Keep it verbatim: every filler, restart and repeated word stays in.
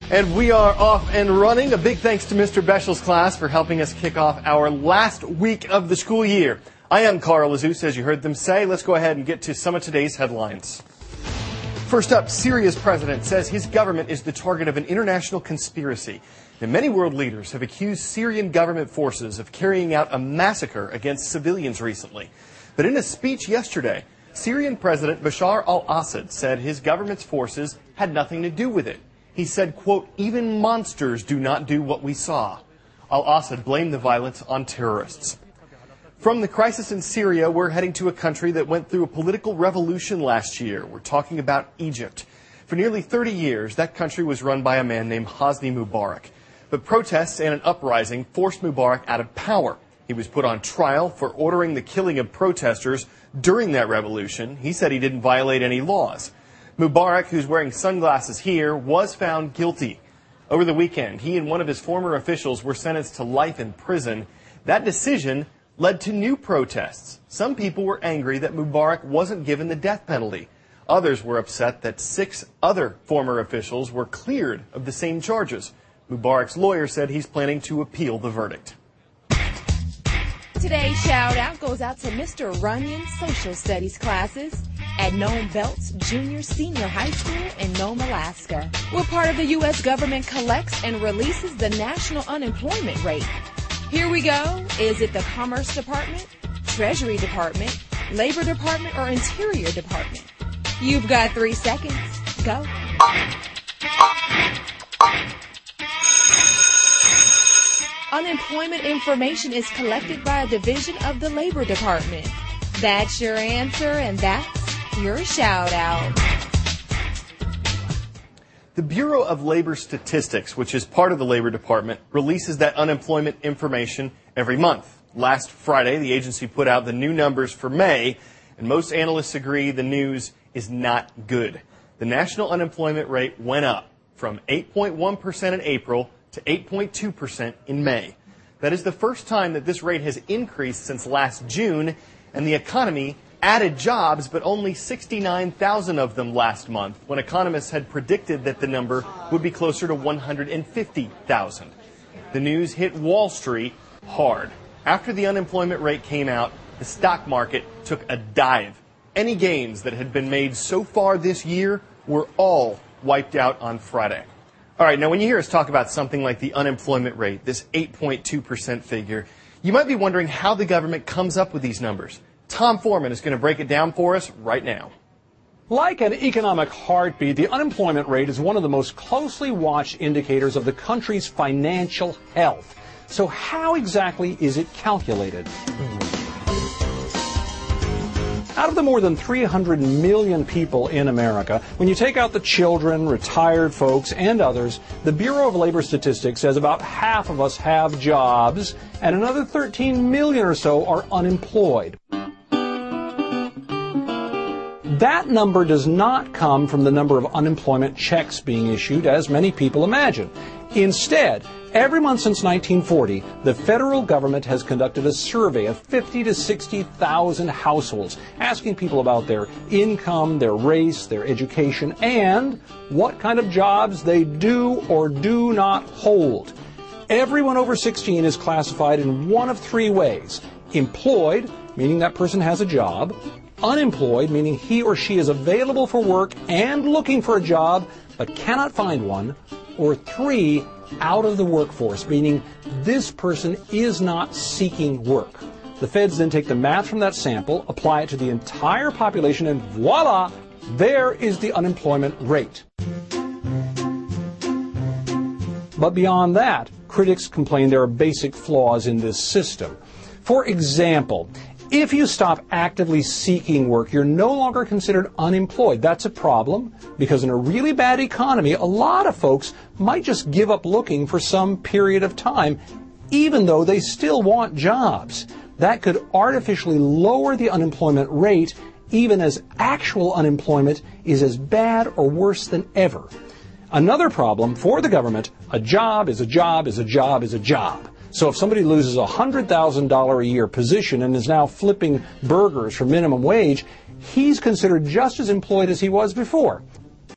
And we are off and running. A big thanks to Mister Beschel's class for helping us kick off our last week of the school year. I am Carl Azus, as you heard them say. Let's go ahead and get to some of today's headlines. First up, Syria's president says his government is the target of an international conspiracy. And many world leaders have accused Syrian government forces of carrying out a massacre against civilians recently. But in a speech yesterday, Syrian President Bashar al-Assad said his government's forces had nothing to do with it. He said, quote, even monsters do not do what we saw. Al-Assad blamed the violence on terrorists. From the crisis in Syria, we're heading to a country that went through a political revolution last year. We're talking about Egypt. For nearly thirty years, that country was run by a man named Hosni Mubarak. But protests and an uprising forced Mubarak out of power. He was put on trial for ordering the killing of protesters during that revolution. He said he didn't violate any laws. Mubarak, who's wearing sunglasses here, was found guilty. Over the weekend, he and one of his former officials were sentenced to life in prison. That decision led to new protests. Some people were angry that Mubarak wasn't given the death penalty. Others were upset that six other former officials were cleared of the same charges. Mubarak's lawyer said he's planning to appeal the verdict. Today's shout out goes out to Mister Runyon's social studies classes at Nome Belts Junior Senior High School in Nome, Alaska. We're part of the U S government collects and releases the national unemployment rate. Here we go. Is it the Commerce Department, Treasury Department, Labor Department, or Interior Department? You've got three seconds. Go. Unemployment information is collected by a division of the Labor Department. That's your answer, and that's your shout out. The Bureau of Labor Statistics, which is part of the Labor Department, releases that unemployment information every month. Last Friday, the agency put out the new numbers for May, and most analysts agree the news is not good. The national unemployment rate went up from eight point one percent in April to eight point two percent in May. That is the first time that this rate has increased since last June, and the economy added jobs, but only sixty-nine thousand of them last month, when economists had predicted that the number would be closer to one hundred fifty thousand. The news hit Wall Street hard. After the unemployment rate came out, the stock market took a dive. Any gains that had been made so far this year were all wiped out on Friday. All right, now when you hear us talk about something like the unemployment rate, this eight point two percent figure, you might be wondering how the government comes up with these numbers. Tom Foreman is going to break it down for us right now. Like an economic heartbeat, the unemployment rate is one of the most closely watched indicators of the country's financial health. So how exactly is it calculated? Out of the more than three hundred million people in America, when you take out the children, retired folks, and others, the Bureau of Labor Statistics says about half of us have jobs, and another thirteen million or so are unemployed. That number does not come from the number of unemployment checks being issued, as many people imagine. Instead, every month since nineteen forty, the federal government has conducted a survey of fifty to sixty thousand households, asking people about their income, their race, their education, and what kind of jobs they do or do not hold. Everyone over sixteen is classified in one of three ways: employed, meaning that person has a job; unemployed, meaning he or she is available for work and looking for a job but cannot find one; or three, out of the workforce, meaning this person is not seeking work. The feds then take the math from that sample, apply it to the entire population, and voila, there is the unemployment rate. But beyond that, critics complain there are basic flaws in this system. For example, if you stop actively seeking work, you're no longer considered unemployed. That's a problem, because in a really bad economy, a lot of folks might just give up looking for some period of time, even though they still want jobs. That could artificially lower the unemployment rate, even as actual unemployment is as bad or worse than ever. Another problem for the government: a job is a job is a job is a job. So if somebody loses a one hundred thousand dollars a year position and is now flipping burgers for minimum wage, he's considered just as employed as he was before.